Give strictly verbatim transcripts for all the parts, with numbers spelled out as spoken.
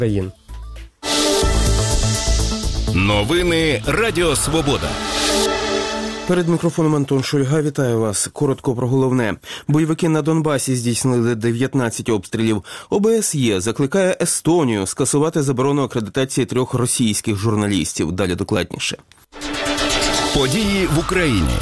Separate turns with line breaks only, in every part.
країн.
Новини Радіо Свобода.
Перед мікрофоном Антон Шульга. Вітаю вас. Коротко про головне. Бойовики на Донбасі здійснили дев'ятнадцять обстрілів. О Б С Є закликає Естонію скасувати заборону акредитації трьох російських журналістів. Далі докладніше.
Події в Україні.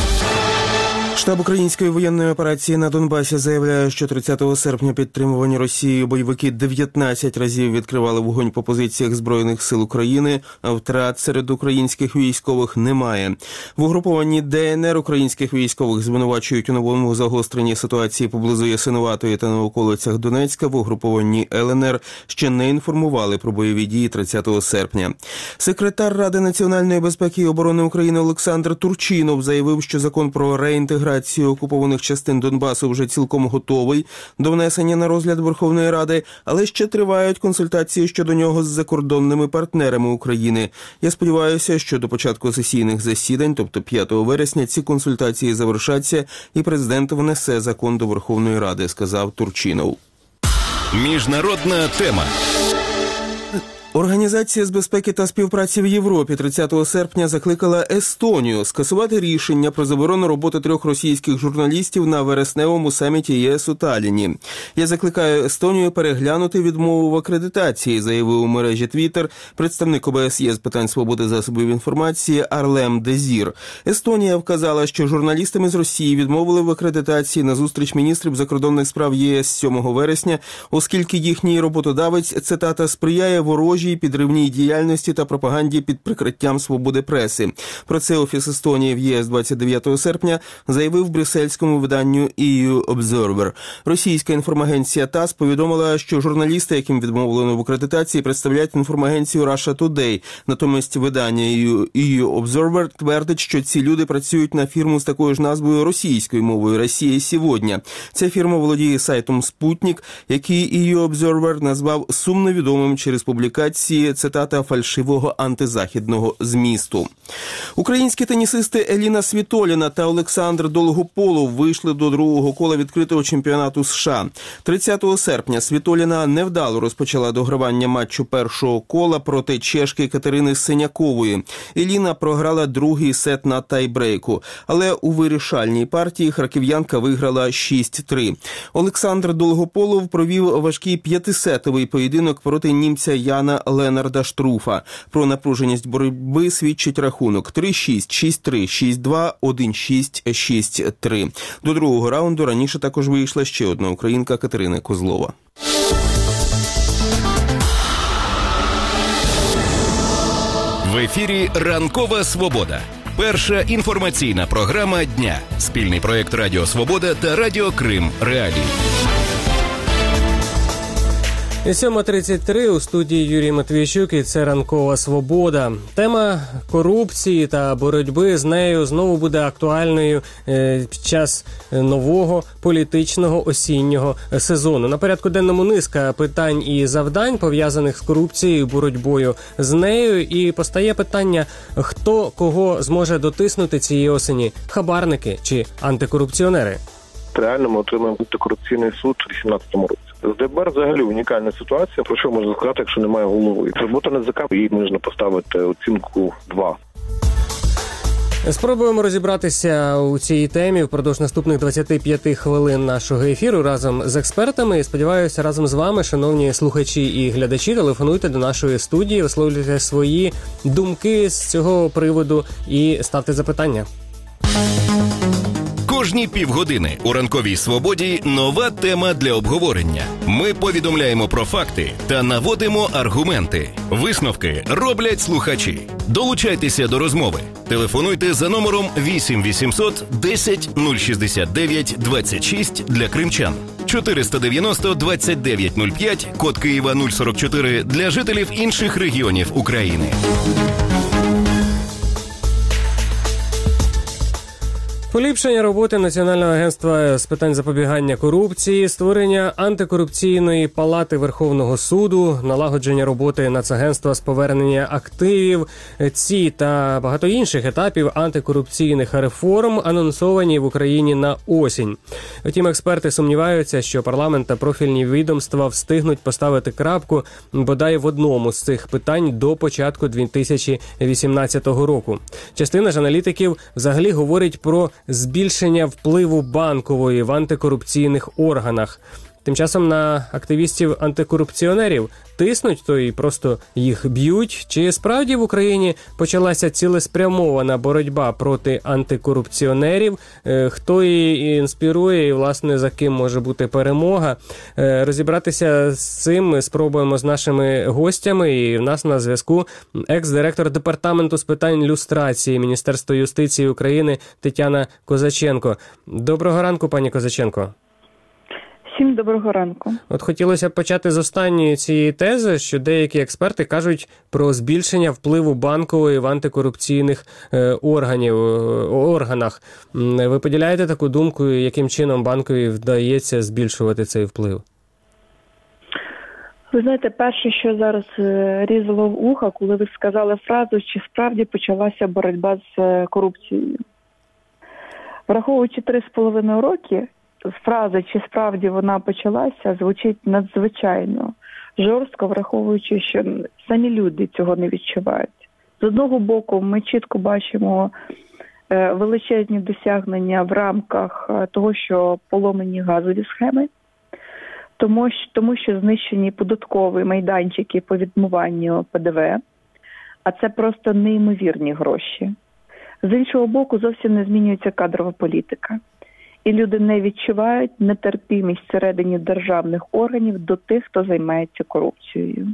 Штаб української воєнної операції на Донбасі заявляє, що тридцятого серпня підтримувані Росією бойовики дев'ятнадцять разів відкривали вогонь по позиціях Збройних сил України, а втрат серед українських військових немає. В угрупованні Д Н Р українських військових звинувачують у новому загостренні ситуації поблизу Ясинуватої та на околицях Донецька. В угрупованні Л Н Р ще не інформували про бойові дії тридцятого серпня. Секретар Ради національної безпеки і оборони України Олександр Турчинов заявив, що закон про реінтеграцію окупованих частин Донбасу вже цілком готовий до внесення на розгляд Верховної Ради, але ще тривають консультації щодо нього з закордонними партнерами України. Я сподіваюся, що до початку сесійних засідань, тобто п'ятого вересня, ці консультації завершаться і президент внесе закон до Верховної Ради, сказав Турчинов.
Міжнародна тема.
Організація з безпеки та співпраці в Європі тридцятого серпня закликала Естонію скасувати рішення про заборону роботи трьох російських журналістів на вересневому саміті Є С у Талліні. Я закликаю Естонію переглянути відмову в акредитації, заявив у мережі Твіттер представник О Б С Є з питань свободи засобів інформації Арлем Дезір. Естонія вказала, що журналістам із Росії відмовили в акредитації на зустріч міністрів закордонних справ Є С сьомого вересня, оскільки їхній роботодавець, цитата, сприяє ворожій підривній діяльності та пропаганді під прикриттям свободи преси. Про це Офіс Естонії в Є С двадцять дев'ятого серпня заявив брюссельському виданню Е Ю Observer. Російська інформагенція ТАСС повідомила, що журналісти, яким відмовлено в акредитації, представляють інформагенцію Russia Today. Натомість видання Е Ю Observer твердить, що ці люди працюють на фірму з такою ж назвою російською мовою «Росія сьогодні». Ця фірма володіє сайтом «Спутник», який Е Ю Observer назвав сумно відомим через публікації, цитата, фальшивого антизахідного змісту. Українські тенісисти Еліна Світоліна та Олександр Долгополов вийшли до другого кола відкритого чемпіонату США. тридцятого серпня Світоліна невдало розпочала догравання матчу першого кола проти чешки Катерини Синякової. Еліна програла другий сет на тайбрейку, але у вирішальній партії харків'янка виграла шість три. Олександр Долгополов провів важкий п'ятисетовий поєдинок проти німця Яна Ленарда Штруфа. Про напруженість боротьби свідчить рахунок три шість, шість три, шість два, один шість, шість три. До другого раунду раніше також вийшла ще одна українка Катерина Козлова.
В ефірі «Ранкова свобода». Перша інформаційна програма дня. Спільний проєкт Радіо Свобода та Радіо Крим Реалії.
сьома тридцять три, у студії Юрій Матвійчук, і це «Ранкова свобода». Тема корупції та боротьби з нею знову буде актуальною е, під час нового політичного осіннього сезону. На порядку денному низка питань і завдань, пов'язаних з корупцією, боротьбою з нею. І постає питання, хто кого зможе дотиснути цієї осені – хабарники чи антикорупціонери?
Реально ми отримаємо антикорупційний суд у вісімнадцятому році. З Д Б Р взагалі унікальна ситуація, про що можна сказати, якщо немає голови. Робота Н А Зе Ка, їй можна поставити оцінку два.
Спробуємо розібратися у цій темі впродовж наступних двадцяти п'яти хвилин нашого ефіру разом з експертами. І сподіваюся, разом з вами, шановні слухачі і глядачі, телефонуйте до нашої студії, висловлюйте свої думки з цього приводу і ставте запитання.
Кожні півгодини у «Ранковій свободі» нова тема для обговорення. Ми повідомляємо про факти та наводимо аргументи. Висновки роблять слухачі. Долучайтеся до розмови. Телефонуйте за номером вісім вісімсот десять нуль шістдесят дев'ять двадцять шість для кримчан, чотириста дев'яносто двадцять дев'ять нуль п'ять, код Києва нуль сорок чотири для жителів інших регіонів України.
Поліпшення роботи Національного агентства з питань запобігання корупції, створення антикорупційної палати Верховного суду, налагодження роботи Нацагентства з повернення активів, ці та багато інших етапів антикорупційних реформ анонсовані в Україні на осінь. Втім, експерти сумніваються, що парламент та профільні відомства встигнуть поставити крапку бодай в одному з цих питань до початку дві тисячі вісімнадцятого року. Частина ж аналітиків взагалі говорить про збільшення впливу Банкової в антикорупційних органах. Тим часом на активістів-антикорупціонерів тиснуть, то і просто їх б'ють. Чи справді в Україні почалася цілеспрямована боротьба проти антикорупціонерів? Хто її інспірує і, власне, за ким може бути перемога? Розібратися з цим ми спробуємо з нашими гостями. І в нас на зв'язку екс-директор Департаменту з питань люстрації Міністерства юстиції України Тетяна Козаченко. Доброго ранку, пані Козаченко.
Всім доброго ранку.
От хотілося б почати з останньої цієї тези, що деякі експерти кажуть про збільшення впливу Банкової в антикорупційних е, органів, органах. Ви поділяєте таку думку, яким чином Банковій вдається збільшувати цей вплив?
Ви знаєте, перше, що зараз різало в ухо, коли ви сказали фразу, чи справді почалася боротьба з корупцією. Враховуючи три з половиною роки, фраза, чи справді вона почалася, звучить надзвичайно жорстко, враховуючи, що самі люди цього не відчувають. З одного боку, ми чітко бачимо величезні досягнення в рамках того, що поломані газові схеми, тому що, тому що знищені податкові майданчики по відмиванню Пе Де Ве, а це просто неймовірні гроші. З іншого боку, зовсім не змінюється кадрова політика. І люди не відчувають нетерпімість всередині державних органів до тих, хто займається корупцією.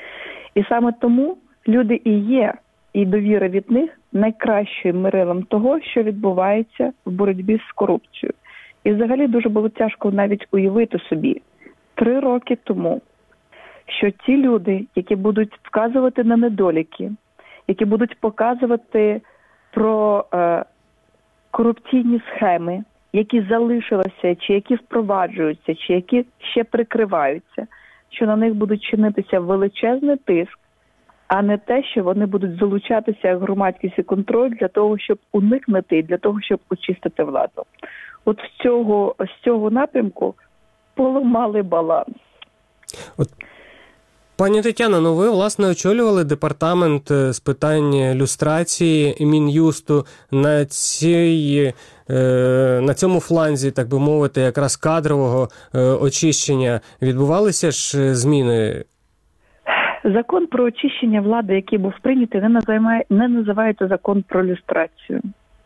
І саме тому люди і є, і довіра від них найкращим мирилом того, що відбувається в боротьбі з корупцією. І взагалі дуже було тяжко навіть уявити собі три роки тому, що ті люди, які будуть вказувати на недоліки, які будуть показувати про е, корупційні схеми, які залишилися, чи які впроваджуються, чи які ще прикриваються, що на них будуть чинитися величезний тиск, а не те, що вони будуть залучатися як громадськість і контроль для того, щоб уникнути і для того, щоб очистити владу. От з цього, з цього напрямку поламали баланс.
От, пані Тетяно, ну ви, власне, очолювали департамент з питань люстрації Мін'юсту. На цій, на цьому фланзі, так би мовити, якраз кадрового очищення відбувалися ж зміни?
Закон про очищення влади, який був прийнятий, не називає, не називається закон про люстрацію.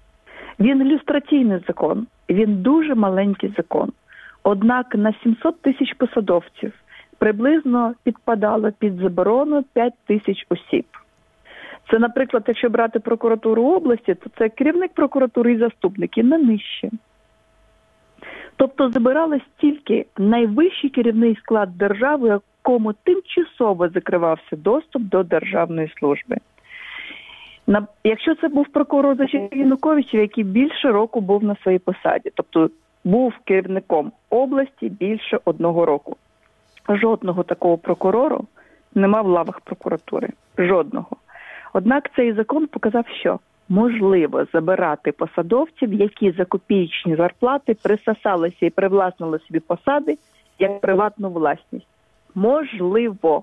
Він люстраційний закон, він дуже маленький закон. Однак на сімсот тисяч посадовців приблизно підпадало під заборону п'ять тисяч осіб. Це, наприклад, якщо брати прокуратуру області, то це керівник прокуратури і заступники, не нижче. Тобто забиралось тільки найвищий керівний склад держави, якому тимчасово закривався доступ до державної служби. На, якщо це був прокурор за часів Януковича, який більше року був на своїй посаді, тобто був керівником області більше одного року. Жодного такого прокурору нема в лавах прокуратури. Жодного. Однак цей закон показав, що можливо забирати посадовців, які за копійчні зарплати присосалися і привласнили собі посади як приватну власність. Можливо.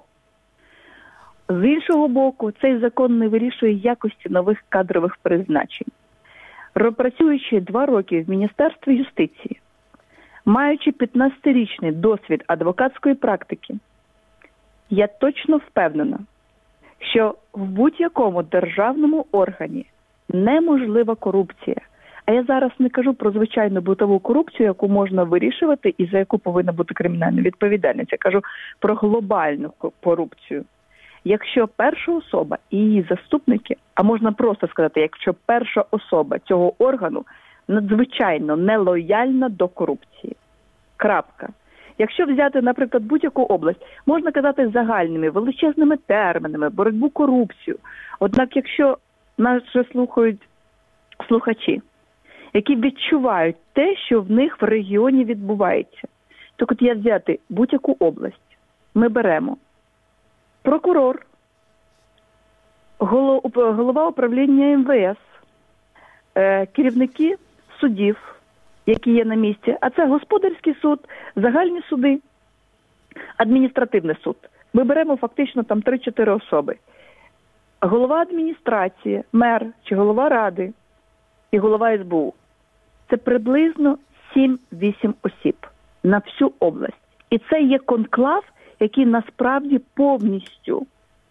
З іншого боку, цей закон не вирішує якості нових кадрових призначень. Працюючи два роки в Міністерстві юстиції, маючи п'ятнадцятирічний досвід адвокатської практики, я точно впевнена, що в будь-якому державному органі неможлива корупція. А я зараз не кажу про звичайну бутову корупцію, яку можна вирішувати і за яку повинна бути кримінальна відповідальність. Я кажу про глобальну корупцію. Якщо перша особа і її заступники, а можна просто сказати, якщо перша особа цього органу надзвичайно нелояльна до корупції. Крапка. Якщо взяти, наприклад, будь-яку область, можна казати загальними, величезними термінами, боротьбу корупцію. Однак, якщо нас вже слухають слухачі, які відчувають те, що в них в регіоні відбувається. Так от я взяти будь-яку область. Ми беремо прокурор, голова управління ем ве ес, керівники судів, які є на місці, а це господарський суд, загальні суди, адміністративний суд. Ми беремо фактично там три-чотири особи. Голова адміністрації, мер чи голова ради і голова ес бе у. Це приблизно сім-вісім осіб на всю область. І це є конклав, який насправді повністю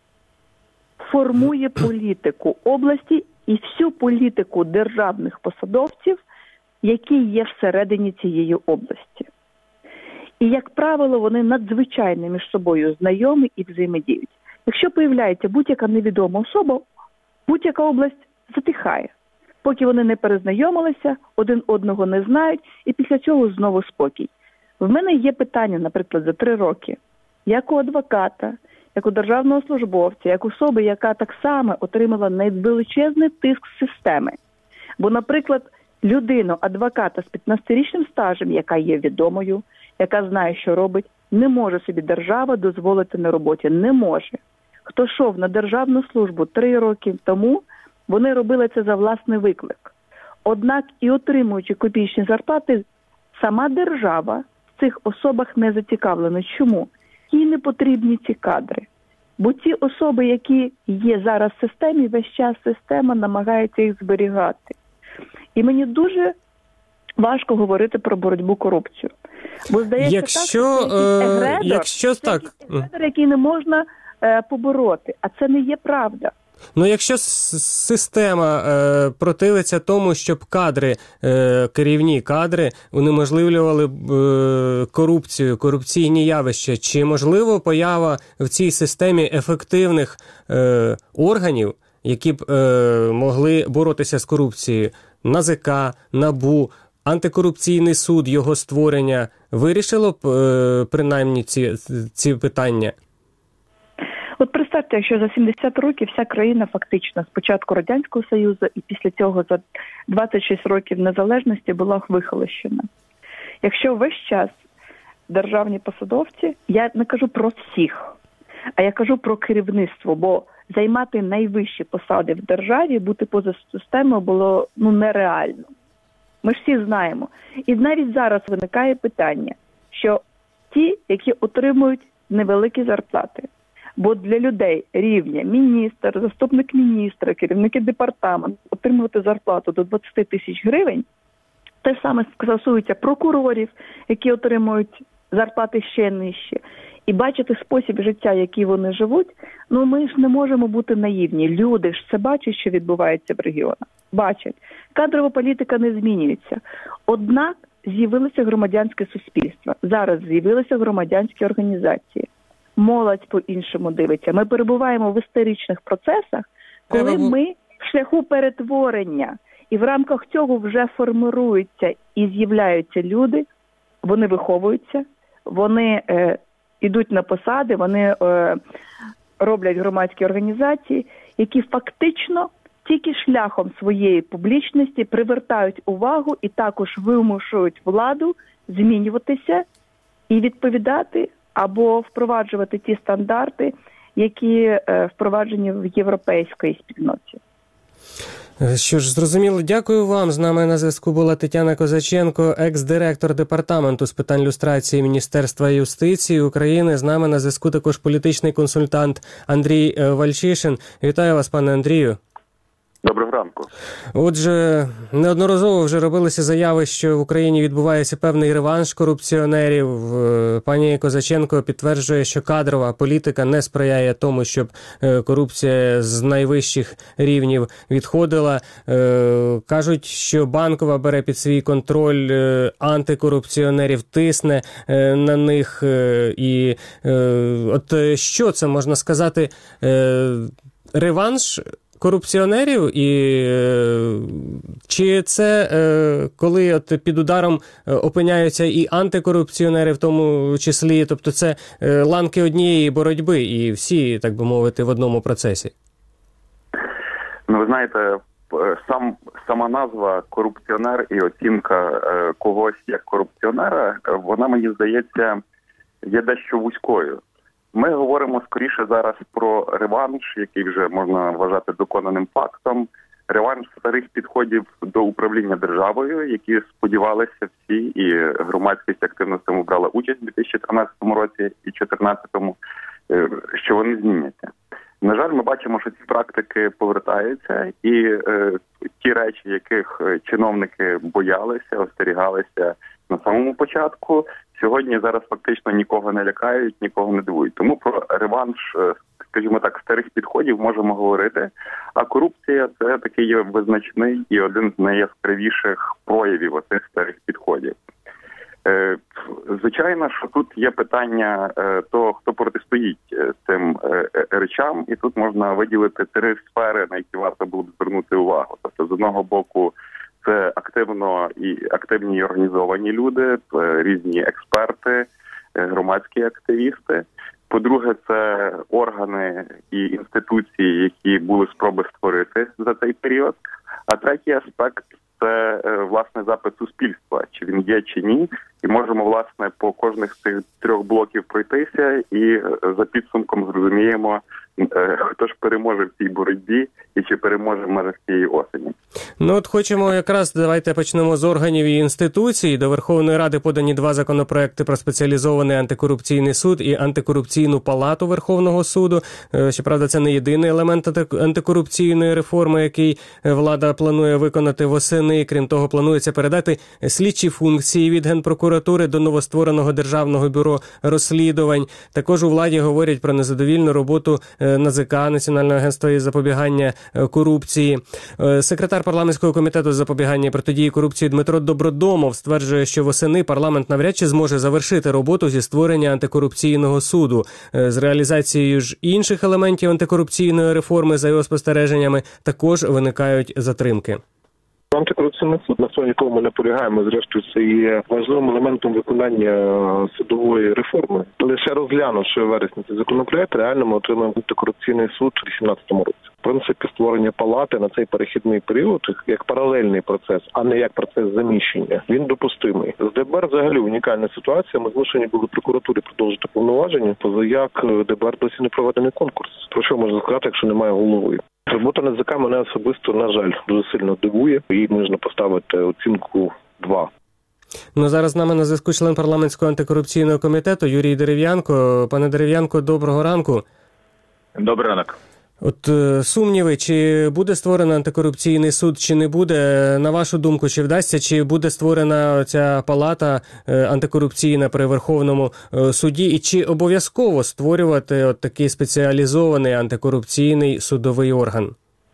формує політику області і всю політику державних посадовців, які є всередині цієї області. І, як правило, вони надзвичайно між собою знайомі і взаємодіють. Якщо появляється будь-яка невідома особа, будь-яка область затихає. Поки вони не перезнайомилися, один одного не знають, і після цього знову спокій. В мене є питання, наприклад, за три роки, як у адвоката, як у державного службовця, як особи, яка так само отримала найвеличезний тиск системи. Бо, наприклад, людину, адвоката з п'ятнадцятирічним стажем, яка є відомою, яка знає, що робить, не може собі держава дозволити на роботі. Не може. Хто йшов на державну службу три роки тому, вони робили це за власний виклик. Однак і отримуючи копійчні зарплати, сама держава в цих особах не зацікавлена. Чому? Їй не потрібні ці кадри. Бо ті особи, які є зараз в системі, весь час система намагається їх зберігати. І мені дуже важко говорити про боротьбу корупцію. Бо здається,
якщо,
так, що це
е, якщо
це
так,
егредор, який не можна е, побороти. А це не є правда.
Ну, якщо система е, противиться тому, щоб кадри, е, керівні кадри унеможливлювали е, корупцію, корупційні явища, чи можливо поява в цій системі ефективних е, органів, які б е, могли боротися з корупцією? НАЗК, НАБУ, антикорупційний суд, його створення вирішило б е, принаймні ці, ці питання?
От представте, якщо за сімдесят років вся країна фактично з початку Радянського Союзу і після цього за двадцять шість років незалежності була вихолощена. Якщо весь час державні посадовці, я не кажу про всіх, а я кажу про керівництво, бо займати найвищі посади в державі, бути поза системою було ну, нереально. Ми ж всі знаємо. І навіть зараз виникає питання, що ті, які отримують невеликі зарплати, бо для людей рівня міністр, заступник міністра, керівники департаменту отримувати зарплату до двадцять тисяч гривень, те саме стосується прокурорів, які отримують зарплати ще нижче. І бачити спосіб життя, який вони живуть, ну ми ж не можемо бути наївні. Люди ж це бачать, що відбувається в регіонах. Бачать. Кадрова політика не змінюється. Однак з'явилося громадянське суспільство. Зараз з'явилися громадянські організації. Молодь по-іншому дивиться. Ми перебуваємо в історичних процесах, коли ми в шляху перетворення. І в рамках цього вже формируються і з'являються люди, вони виховуються, вони е, йдуть на посади, вони е, роблять громадські організації, які фактично тільки шляхом своєї публічності привертають увагу і також вимушують владу змінюватися і відповідати або впроваджувати ті стандарти, які е, впроваджені в європейській спільноті.
Що ж, зрозуміло, дякую вам. З нами на зв'язку була Тетяна Козаченко, екс-директор департаменту з питань люстрації Міністерства юстиції України. З нами на зв'язку також політичний консультант Андрій Вальчишин. Вітаю вас, пане Андрію.
Доброго ранку.
Отже, неодноразово вже робилися заяви, що в Україні відбувається певний реванш корупціонерів. Пані Козаченко підтверджує, що кадрова політика не сприяє тому, щоб корупція з найвищих рівнів відходила. Кажуть, що Банкова бере під свій контроль антикорупціонерів, тисне на них. І от що це, можна сказати, реванш корупціонерів, і чи це коли от під ударом опиняються і антикорупціонери в тому числі, тобто це ланки однієї боротьби і всі, так би мовити, в одному процесі?
Ну, ви знаєте, сам сама назва корупціонер і оцінка е, когось як корупціонера, вона, мені здається, є дещо вузькою. Ми говоримо скоріше зараз про реванш, який вже можна вважати доконаним фактом. Реванш старих підходів до управління державою, які сподівалися всі, і громадськість активно в цьому брала участь у дві тисячі тринадцятому році і дві тисячі чотирнадцятому, що вони зміняться. На жаль, ми бачимо, що ці практики повертаються, і е, ті речі, яких чиновники боялися, остерігалися на самому початку, сьогодні зараз фактично нікого не лякають, нікого не дивують. Тому про реванш, скажімо так, старих підходів можемо говорити, а корупція – це такий є визначний і один з найяскравіших проявів оцих старих підходів. Звичайно, що тут є питання того, хто протистоїть цим речам, і тут можна виділити три сфери, на які варто було б звернути увагу. Тобто, з одного боку, це активно і активні і організовані люди, різні експерти, громадські активісти. По-друге, це органи і інституції, які були спроби створити за цей період. А третій аспект – це, власне, запит суспільства, чи він є, чи ні. І можемо, власне, по кожних з цих трьох блоків пройтися і за підсумком зрозуміємо, хто ж переможе в цій боротьбі і чи переможе в межах цієї осені.
Ну от хочемо якраз, давайте почнемо з органів і інституцій. До Верховної Ради подані два законопроекти про спеціалізований антикорупційний суд і антикорупційну палату Верховного суду. Щоправда, це не єдиний елемент антикорупційної реформи, який влада планує виконати восени. Крім того, планується передати слідчі функції від Генпрокуратури до новоствореного Державного бюро розслідувань. Також у владі говорять про незадовільну роботу НАЗК, Національного агентства із запобігання корупції. Секретар парламентського комітету з запобігання і протидії корупції Дмитро Добродомов стверджує, що восени парламент навряд чи зможе завершити роботу зі створення антикорупційного суду. З реалізацією ж інших елементів антикорупційної реформи, за його спостереженнями, також виникають затримки.
Антикорупційний суд, на цьому нікому ми не наполягаємо, зрештою це є важливим елементом виконання судової реформи. Лише розглянувши в вересні цей законопроект, реально ми отримаємо антикорупційний суд у дві тисячі вісімнадцятому році. В принципі, створення палати на цей перехідний період як паралельний процес, а не як процес заміщення, він допустимий. З ДБР взагалі унікальна ситуація. Ми змушені були прокуратурі продовжити повноваження, позаяк ДБР досі не проведений конкурс. Про що можна сказати, якщо немає голови? Робота НАЗК мене особисто, на жаль, дуже сильно дивує. Їй можна поставити оцінку два.
Ну, зараз з нами на зв'язку член парламентського антикорупційного комітету Юрій Дерев'янко. Пане Дерев'янко, доброго ранку.
Добрий ранок.
От сумніви, чи буде створений антикорупційний суд, чи не буде, на вашу думку, чи вдасться, чи буде створена ця палата антикорупційна при Верховному суді, і чи обов'язково створювати от такий спеціалізований антикорупційний судовий орган?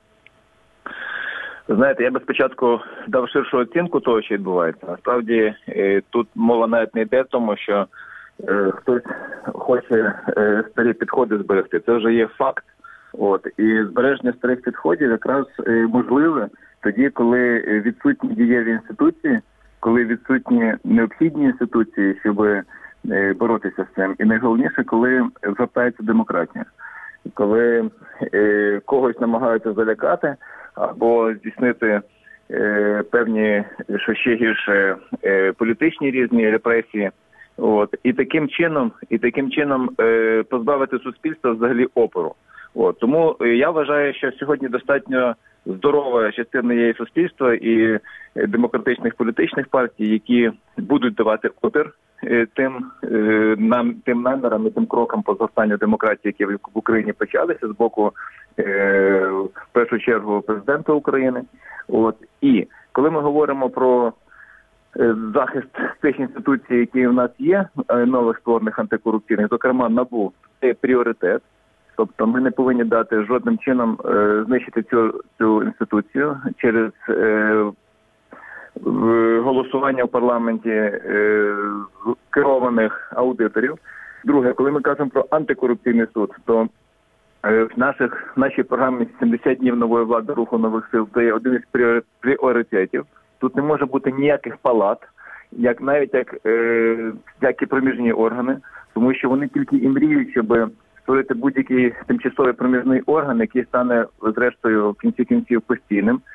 Знаєте, я би спочатку дав ширшу оцінку того, що відбувається. Насправді, тут мова навіть не йде в тому, що хтось хоче старі підходи зберегти. Це вже є факт. От, і збереження старих підходів якраз е, можливе тоді, коли відсутні дієві інституції, коли відсутні необхідні інституції, щоб е, боротися з цим. І найголовніше, коли звертається демократія. Коли е, когось намагаються залякати або здійснити е, певні, що ще гірше, е, політичні різні репресії. От, і таким чином, і таким чином е, позбавити суспільства взагалі опору. От, тому я вважаю, що сьогодні достатньо здорова частина є суспільства і демократичних політичних партій, які будуть давати опір тим, нам, тим намірам і тим крокам по зростанню демократії, які в Україні почалися з боку, в першу чергу, президента України. От, і коли ми говоримо про захист тих інституцій, які в нас є, нових створених антикорупційних, зокрема НАБУ, це пріоритет. Тобто ми не повинні дати жодним чином е, знищити цю, цю інституцію через е, голосування в парламенті е, керованих аудиторів. Друге, коли ми кажемо про антикорупційний суд, то е, в наших, в нашій програмі сімдесят днів нової влади руху нових сил це є один із пріоритетів. Тут не може бути ніяких палат, як навіть як е, всякі проміжні органи, тому що вони тільки і мріють, щоб створити будь-який тимчасовий проміжний орган, який стане, зрештою, в кінці кінців постійним.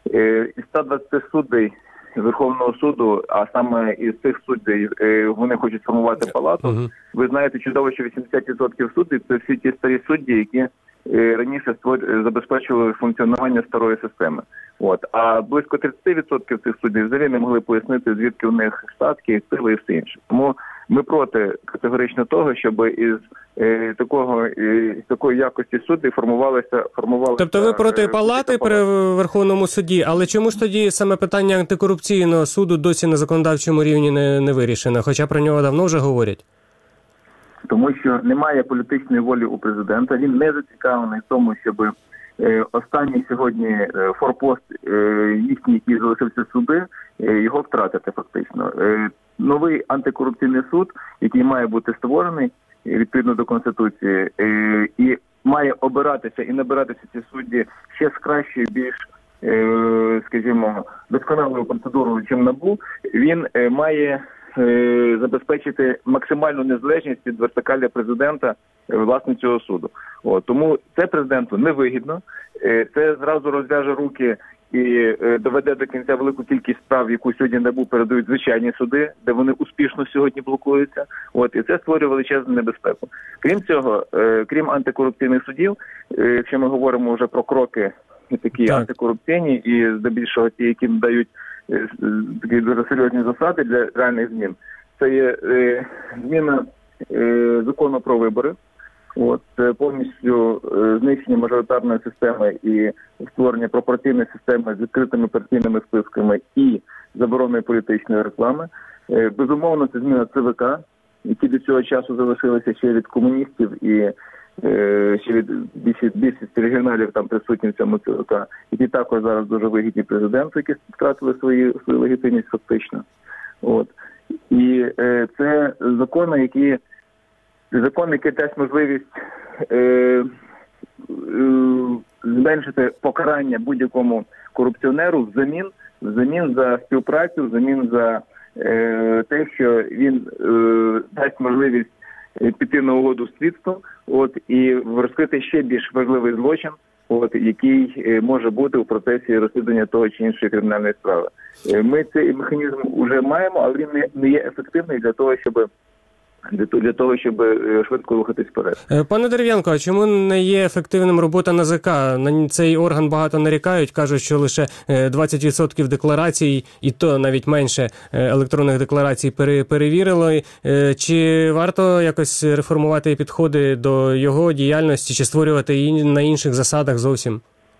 Із ста двадцяти суддей Верховного суду, а саме із цих суддей вони хочуть сформувати палату, uh-huh. ви знаєте чудово, що вісімдесят відсотків суддів – це всі ті старі судді, які раніше створ... забезпечували функціонування старої системи. От. А близько тридцять відсотків цих суддів взагалі не могли пояснити, звідки у них статки, сили і все інше. Тому ми проти категорично того, щоб із е, такого е, такої якості суддів формувалися формувалися.
Тобто ви проти е, палати при Верховному суді, але чому ж тоді саме питання антикорупційного суду досі на законодавчому рівні не, не вирішено, хоча про нього давно вже говорять?
Тому що немає політичної волі у президента, він не зацікавлений в тому, щоб е, останній сьогодні е, форпост е, їхній, який залишився суди, е, його втратити фактично. Е, новий антикорупційний суд, який має бути створений відповідно до Конституції, е, і має обиратися і набиратися ці судді ще з кращою, більш, е, скажімо, досконалою процедурою, чим НАБУ, він е, має забезпечити максимальну незалежність від вертикалі президента власне цього суду. От, тому це президенту невигідно, це зразу розв'яже руки і доведе до кінця велику кількість справ, яку сьогодні НАБУ передають звичайні суди, де вони успішно сьогодні блокуються. От, і це створює величезну небезпеку. Крім цього, крім антикорупційних судів, якщо ми говоримо вже про кроки такі так. антикорупційні і здебільшого ті, які дають такі дуже серйозні засади для реальних змін. Це є е, зміна е, закону про вибори, от, це повністю е, знищення мажоритарної системи і створення пропорційної системи з відкритими партійними списками і забороною політичної реклами. Е, безумовно, це зміна Це Ве Ка, які до цього часу залишилися ще від комуністів і ще від більшості регіоналів там присутні в цьому Це Ве Ка, які також зараз дуже вигідні президенту, які втратили свої, свою легітимність фактично. От. І е, це закони, які закон, який дасть можливість е, е, зменшити покарання будь-якому корупціонеру взамін, взамін за співпрацю, взамін за е, те, що він е, дасть можливість піти на угоду з слідством, от, і розкрити ще більш важливий злочин, от, який може бути у процесі розслідування того чи іншої кримінальної справи. Ми цей механізм вже маємо, але він не є ефективний для того, щоб для того, щоб швидко рухатись вперед.
Пане Дерев'янко, а чому не є ефективним робота ен зе ка? На цей орган багато нарікають, кажуть, що лише двадцять відсотків декларацій, і то навіть менше електронних декларацій перевірило. Чи варто якось реформувати підходи до його діяльності, чи створювати на інших засадах зовсім?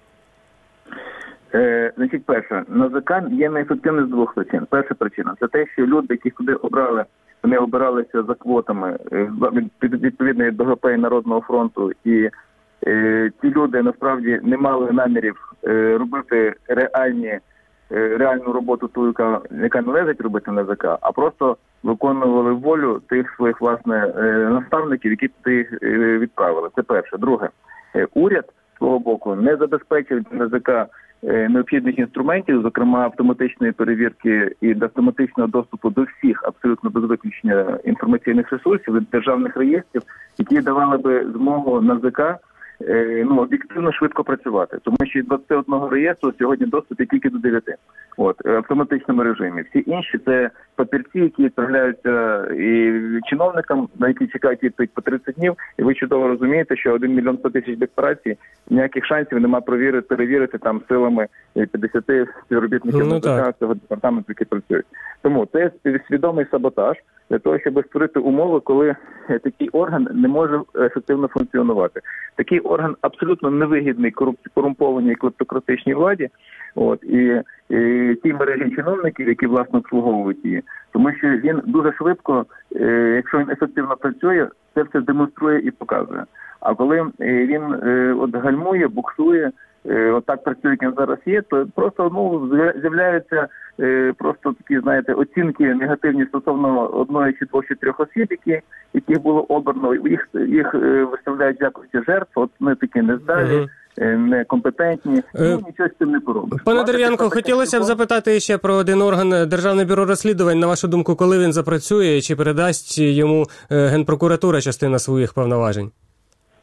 Е, значить, перше, ен зе ка є неефективним з двох причин. Перша причина – це те, що люди, які сюди обрали, вони обиралися за квотами відповідно до ГП і Народного фронту, і е, ті люди насправді не мали намірів е, робити реальні, е, реальну роботу ту, яка, яка належить робити ен зе ка, а просто виконували волю тих своїх, власне, е, наставників, які туди е, відправили. Це перше. Друге, е, уряд свого боку не забезпечив ен зе ка необхідних інструментів, зокрема автоматичної перевірки і автоматичного доступу до всіх, абсолютно без виключення, інформаційних ресурсів, від державних реєстрів, які давали би змогу ен зе ка ну, об'єктивно швидко працювати. Тому що від двадцяти одного реєстру сьогодні доступ є тільки до дев'яти. От, в автоматичному режимі. Всі інші – це папірці, які відправляються і чиновникам, на які чекають відповідь по тридцять днів. І ви чудово розумієте, що один мільйон сто тисяч декларацій, ніяких шансів немає перевірити, перевірити там силами п'ятдесят співробітників ну, ен зе ка цього департаменту, які працюють. Тому це свідомий саботаж для того, щоб створити умови, коли такий орган не може ефективно функціонувати. Такий орган абсолютно невигідний корумпованій клептократичній владі, от, і, і ті мережі чиновників, які, власне, обслуговують її. Тому що він дуже швидко, е, якщо він ефективно працює, це все демонструє і показує. А коли він е, от гальмує, буксує, е, от так працює, як він зараз є, то просто ну, з'являються е, просто такі, знаєте, оцінки негативні стосовно одної чи двох чи трьох осіб, які, яких було обрано, їх, їх е, виставляють в якості жертв, от вони такі нездалі. Mm-hmm. Некомпетентні, ну, нічого з цим не поробиш.
Пане Дерев'янко, хотілося б запитати ще про один орган Державне бюро розслідувань. На вашу думку, коли він запрацює, чи передасть йому Генпрокуратура частину своїх повноважень?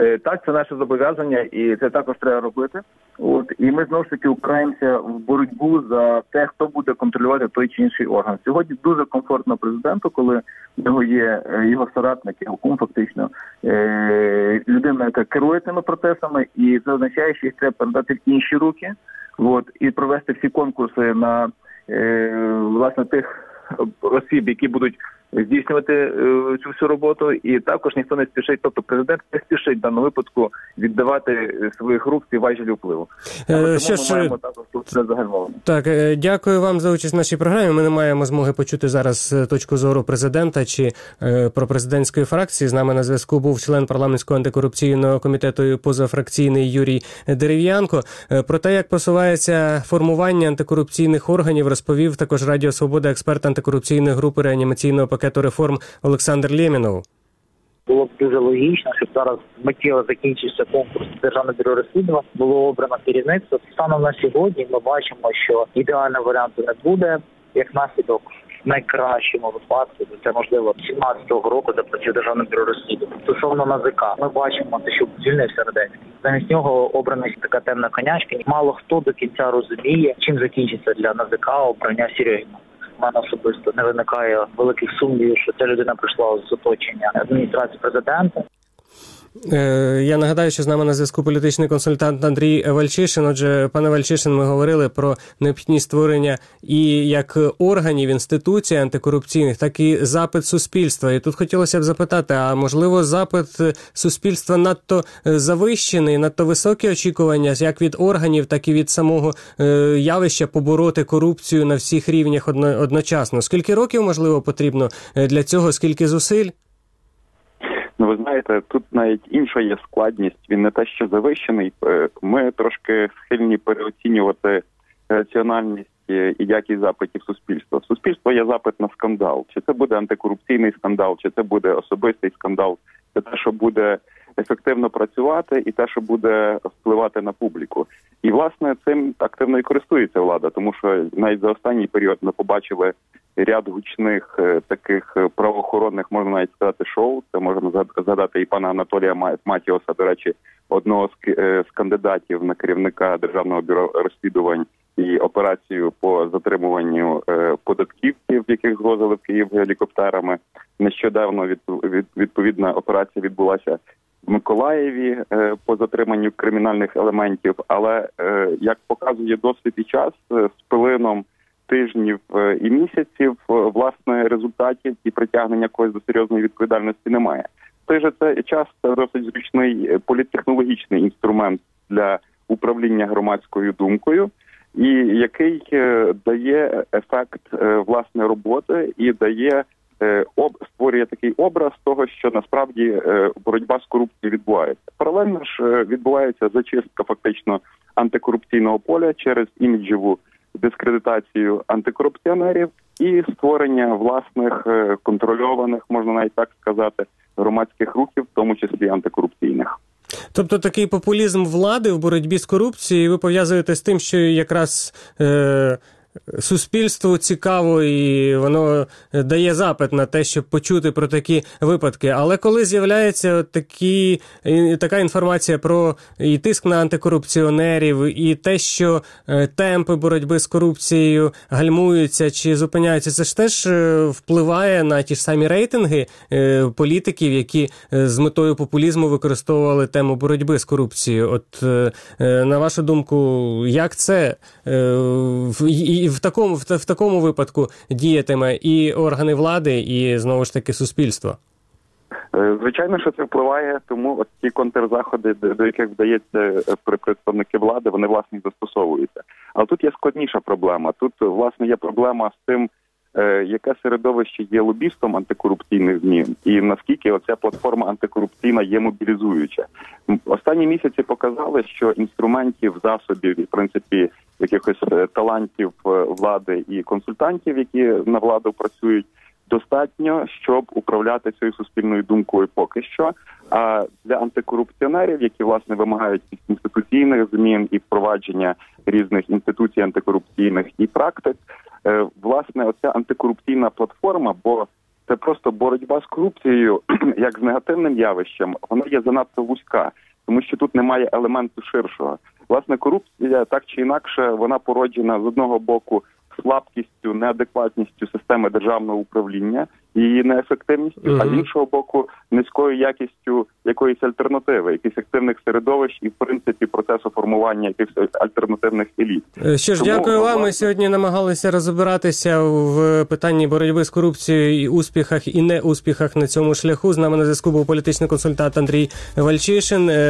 Так, це наше зобов'язання, і це також треба робити. От, і ми знову ж таки упираємося в боротьбу за те, хто буде контролювати той чи інший орган. Сьогодні дуже комфортно президенту, коли в нього є його соратники, кум фактично, людина, яка керує цими процесами, і це означає, що їх треба передати в інші руки, от, і провести всі конкурси на, власне, тих осіб, які будуть здійснювати е, цю всю роботу, і також ніхто не спішить, тобто президент не спішить в даному випадку віддавати своїх рук ці важелі впливу.
Е,
Тому
що
ми
ж,
маємо також тут все загальмовано.
Так, е, дякую вам за участь в нашій програмі. Ми не маємо змоги почути зараз точку зору президента чи е, про президентської фракції. З нами на зв'язку був член парламентського антикорупційного комітету і позафракційний Юрій Дерев'янко. Е, про те, як посувається формування антикорупційних органів, розповів також Радіо Свобода експерт антикорупційної групи реанімаційного пакету реформ Олександр Лємінов.
Було б дуже логічно, щоб зараз миттєво закінчився конкурс Державного бюро розслідувань, було обрано керівництво. Станом на сьогодні ми бачимо, що ідеального варіанту не буде. Як наслідок, в найкращому випадку, це можливо сімнадцятого року запрацює Державне бюро розслідувань. Стосовно НАЗК, ми бачимо, що звільнився Радецький. Замість нього обрана така темна конячка. Мало хто до кінця розуміє, чим закінчиться для НАЗК обрання Серегіна. У мене особисто не виникає великих сумнівів, що ця людина прийшла з оточення адміністрації президента.
Я нагадаю, що з нами на зв'язку політичний консультант Андрій Вальчишин. Отже, пане Вальчишин, ми говорили про необхідність створення і як органів, інституцій антикорупційних, так і запит суспільства. І тут хотілося б запитати, а можливо запит суспільства надто завищений, надто високі очікування як від органів, так і від самого явища побороти корупцію на всіх рівнях одночасно? Скільки років, можливо, потрібно для цього, скільки зусиль?
Ну, ви знаєте, тут навіть інша є складність, він не те, що завищений. Ми трошки схильні переоцінювати раціональність і якість запитів суспільства. Суспільство є запит на скандал. Чи це буде антикорупційний скандал, чи це буде особистий скандал, це те, що буде ефективно працювати і те, що буде впливати на публіку. І, власне, цим активно і користується влада, тому що навіть за останній період ми побачили ряд гучних таких правоохоронних, можна навіть сказати, шоу. Це можна згадати і пана Анатолія Матіоса, до речі, одного з кандидатів на керівника Державного бюро розслідувань і операцію по затримуванню податківців, яких звозили в Київ гелікоптерами. Нещодавно відповідна операція відбулася в Миколаєві по затриманню кримінальних елементів. Але, як показує досвід і час, з плином тижнів і місяців, власне, результатів і притягнення когось до серйозної відповідальності немає. В той же це час це досить зручний політтехнологічний інструмент для управління громадською думкою, і який дає ефект, власне, роботи і дає об створює такий образ того, що насправді боротьба з корупцією відбувається. Паралельно ж відбувається зачистка фактично антикорупційного поля через іміджеву дискредитацію антикорупціонерів і створення власних контрольованих, можна навіть так сказати, громадських рухів, в тому числі антикорупційних.
Тобто такий популізм влади в боротьбі з корупцією ви пов'язуєте з тим, що якраз е- суспільству цікаво і воно дає запит на те, щоб почути про такі випадки. Але коли з'являється такі, така інформація про і тиск на антикорупціонерів, і те, що темпи боротьби з корупцією гальмуються чи зупиняються, це ж теж впливає на ті ж самі рейтинги політиків, які з метою популізму використовували тему боротьби з корупцією. От, на вашу думку, як це і в такому, в, в такому випадку діятиме і органи влади, і, знову ж таки, суспільство?
Звичайно, що це впливає, тому от ті контрзаходи, до яких вдається при представники влади, вони, власне, застосовуються. Але тут є складніша проблема. Тут, власне, є проблема з тим, яке середовище є лобістом антикорупційних змін і наскільки оця платформа антикорупційна є мобілізуюча. Останні місяці показали, що інструментів, засобів і, в принципі, якихось талантів влади і консультантів, які на владу працюють, достатньо, щоб управляти цією суспільною думкою поки що. А для антикорупціонерів, які, власне, вимагають інституційних змін і впровадження різних інституцій антикорупційних і практик, власне, оця антикорупційна платформа, бо це просто боротьба з корупцією, як з негативним явищем, вона є занадто вузька, тому що тут немає елементу ширшого. Власне, корупція, так чи інакше, вона породжена з одного боку слабкістю, неадекватністю системи державного управління, її неефективністю, mm-hmm. а з іншого боку низькою якістю якоїсь альтернативи, якихось активних середовищ і, в принципі, процесу формування якихось альтернативних еліт.
Що ж, Тому, дякую вам. Ми сьогодні намагалися розбиратися в питанні боротьби з корупцією і успіхах, і неуспіхах на цьому шляху. З нами на зв'язку був політичний консультант Андрій Вальчишин.